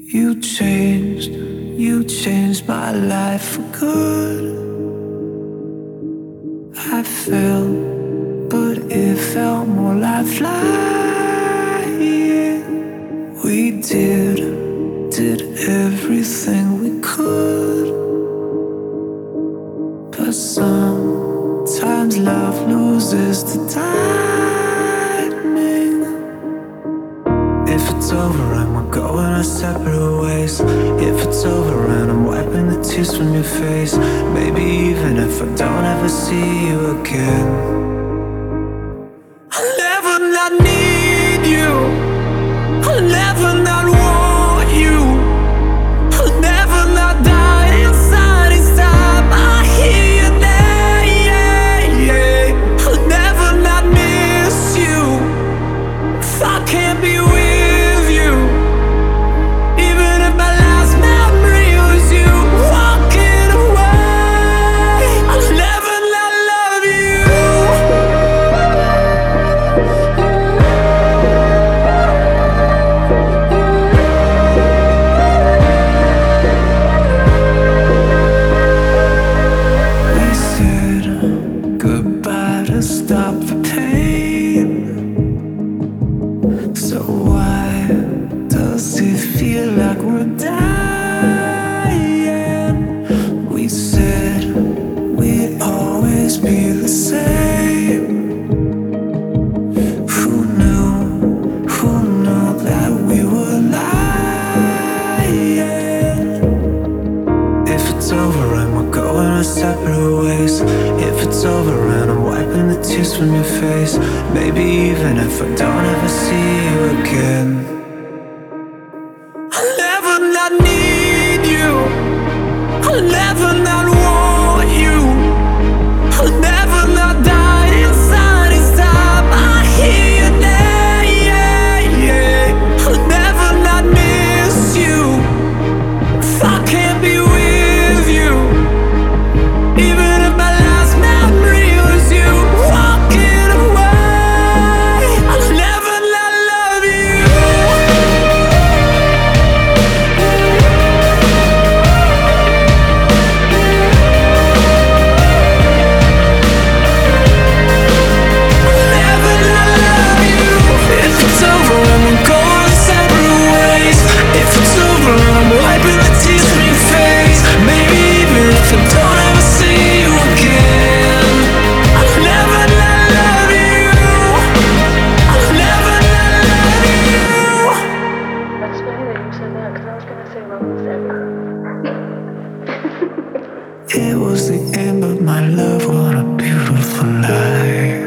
You changed my life for good. I fell, but it felt more like flying. We did everything we could, but sometimes love loses the timing. If it's over and we're going our separate ways, if it's over and I'm wiping the tears from your face, maybe even if I don't ever see you again, I'll never not need you, I'll never not want you, I'll never not die inside each time I hear your name. I'll never not miss you if I can't be with you. Even if my last memory was you walking away, I'll never not love you. We said goodbye to stop the pain. So why does it feel like we're dying? We said we'd always be the same. Who knew that we were lying? If it's over and we're going our separate ways, if it's over and I'm wiping the tears from your face, maybe even if I don't ever see you again, I'll never not need you, I'll never not want you, I'll never not die inside each time I hear your name. I'll never not miss you if I can't be with you. Even if my last memory was you walking away, I'll never not love you. I'll never not love you. If it's over and we're going separate ways, if it's over and I'm wiping the tears from your face, maybe even if I don't ever see you again, I'll never not love you. I'll never not love you. That's funny that you said that, because I was gonna say love was everything. It was the end of my love on a beautiful lie.